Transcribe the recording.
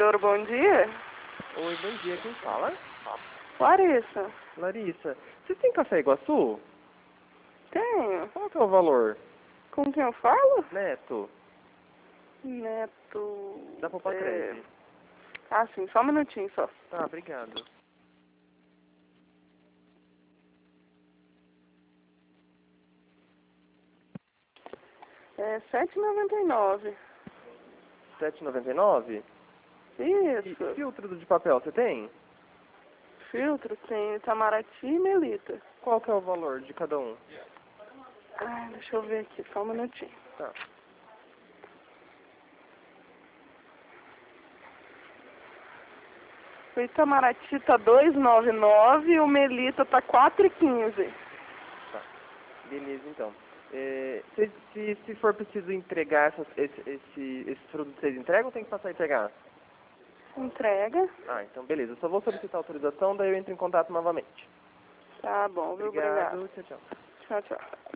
Doro, bom dia. Oi, bom dia. Quem fala? Larissa. Larissa. Você tem Café Iguaçu? Tenho. Qual que é o valor? Com quem eu falo? Neto. Neto... Da Popacred. Ah, sim. Só um minutinho, só. Tá, obrigado. É R$7,99. R$7,99? Isso. E filtro de papel, você tem? Filtro tem Itamaraty e Melita. Qual que é o valor de cada um? Ai, deixa eu ver aqui. Só um minutinho. Tá. O Itamaraty tá R$2,99 e o Melita tá R$4,15. Tá. Beleza, então. Se for preciso entregar esse produto, vocês entregam ou tem que passar a entregar? Entrega. Ah, então beleza. Eu só vou solicitar autorização, daí eu entro em contato novamente. Tá bom, viu? Obrigado. Obrigado. Tchau, tchau. Tchau, tchau.